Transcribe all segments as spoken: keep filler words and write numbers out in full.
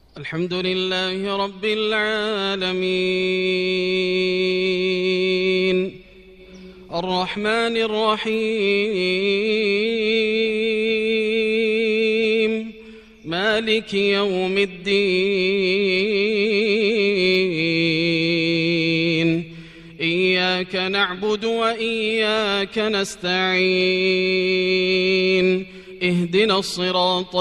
الحمد لله رب العالمين الرحمن الرحيم مالك يوم الدين إياك نعبد وإياك نستعين اهدنا الصراط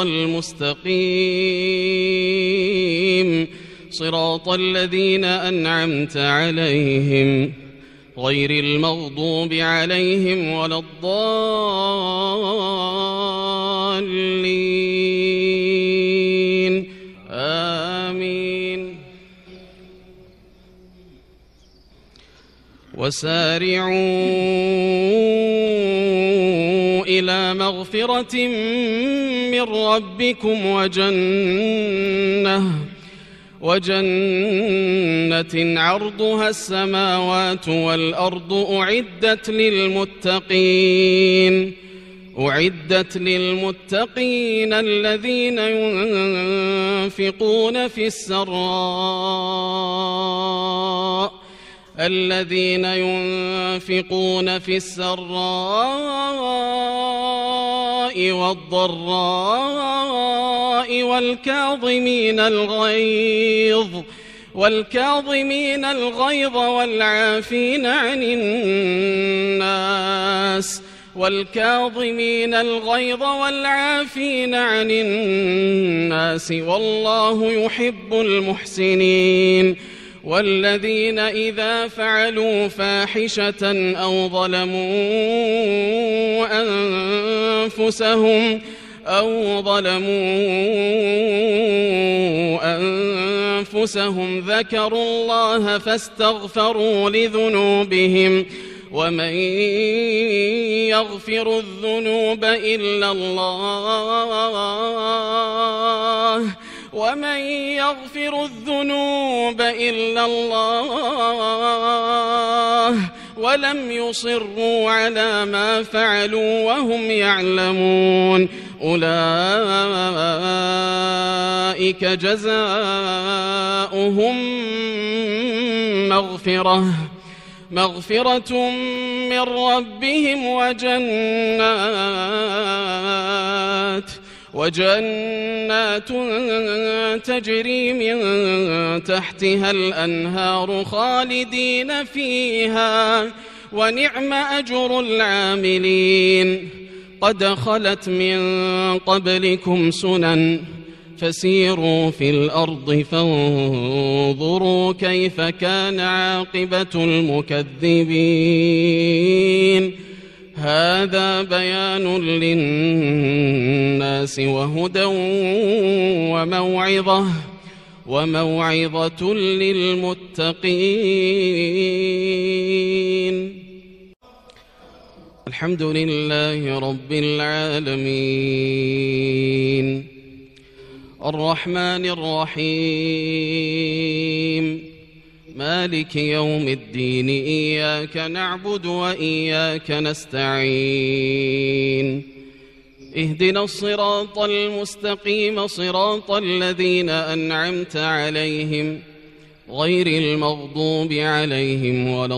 المستقيم صراط الذين أنعمت عليهم غير المغضوب عليهم ولا الضالين آمين. وسارعوا إلى مغفرة من ربكم وجنة وجنة عرضها السماوات والأرض أعدت للمتقين أعدت للمتقين الذين ينفقون في السراء الذين ينفقون في السراء والضراء والكاظمين الغيظ والكاظمين الغيظ والعافين عن الناس والكاظمين الغيظ والعافين عن الناس والله يحب المحسنين. والذين إذا فعلوا فاحشة أو ظلموا أنفسهم أو ظلموا أنفسهم ذكروا الله فاستغفروا لذنوبهم ومن يغفر الذنوب إلا الله ومن يغفر الذنوب إلا الله ولم يصروا على ما فعلوا وهم يعلمون أولئك جزاؤهم مغفرة مغفرة من ربهم وجنات وجنات تجري من تحتها الأنهار خالدين فيها ونعم أجر العاملين. قد خلت من قبلكم سنن فسيروا في الأرض فانظروا كيف كان عاقبة المكذبين. هذا بيان للناس وهدى وموعظة وموعظة للمتقين. الحمد لله رب العالمين الرحمن الرحيم مالك يوم الدين إياك نعبد وإياك نستعين اهدنا الصراط المستقيم صراط الذين أنعمت عليهم غير المغضوب عليهم ولا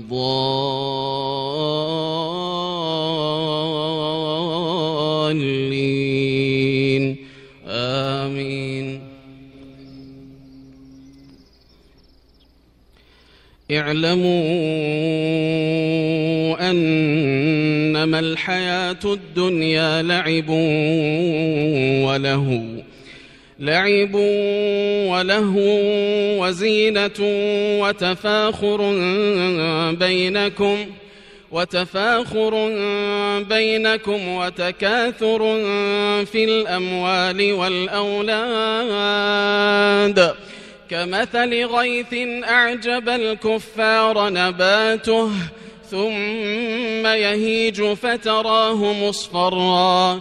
الضالين آمين. اعلموا أنما الحياة الدنيا لعب وله لعب وله وزينة وتفاخر بينكم وتفاخر بينكم وتكاثر في الأموال والأولاد كمثل غيث أعجب الكفار نباته ثم يهيج فتراه مصفرا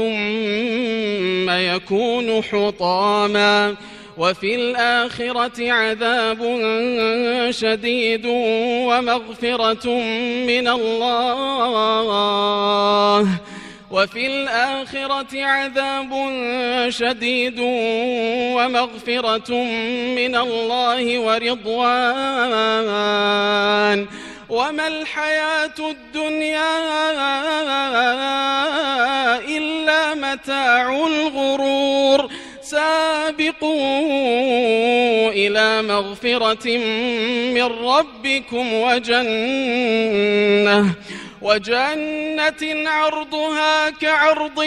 ثم يكون حطاما وفي الآخرة عذاب شديد ومغفرة من الله وفي الآخرة عذاب شديد ومغفرة من الله ورضوان وما الحياة الدنيا إلا متاع الغرور سابقوا إلى مغفرة من ربكم وجنة وجنة عرضها كعرض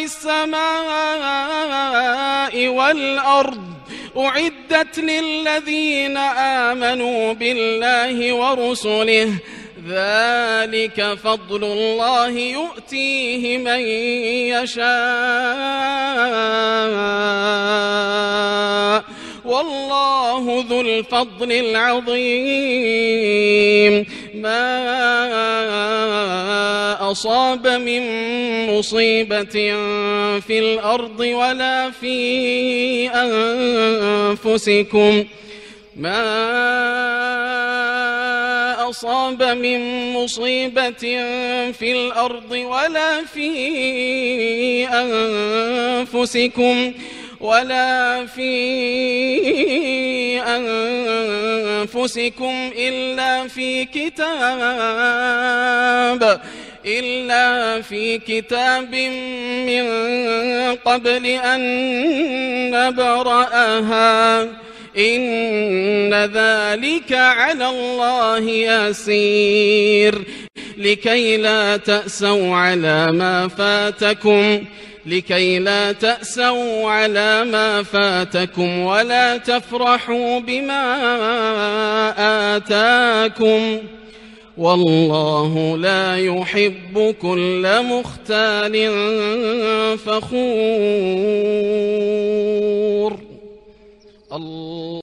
السماء والأرض أعدت للذين آمنوا بالله ورسله ذلك فضل الله يؤتيه من يشاء والله ذو الفضل العظيم ما أصاب من مصيبة في الأرض ولا في أنفسكم ما أصاب من مصيبة في الأرض ولا في أنفسكم ولا في أنفسكم إلا في كتاب إلا في كتاب من قبل أن نبرأها إن ذلك على الله يسير لكي لا تأسوا على ما فاتكم لكي لا تأسوا على ما فاتكم ولا تفرحوا بما آتاكم والله لا يحب كل مختال فخور. الله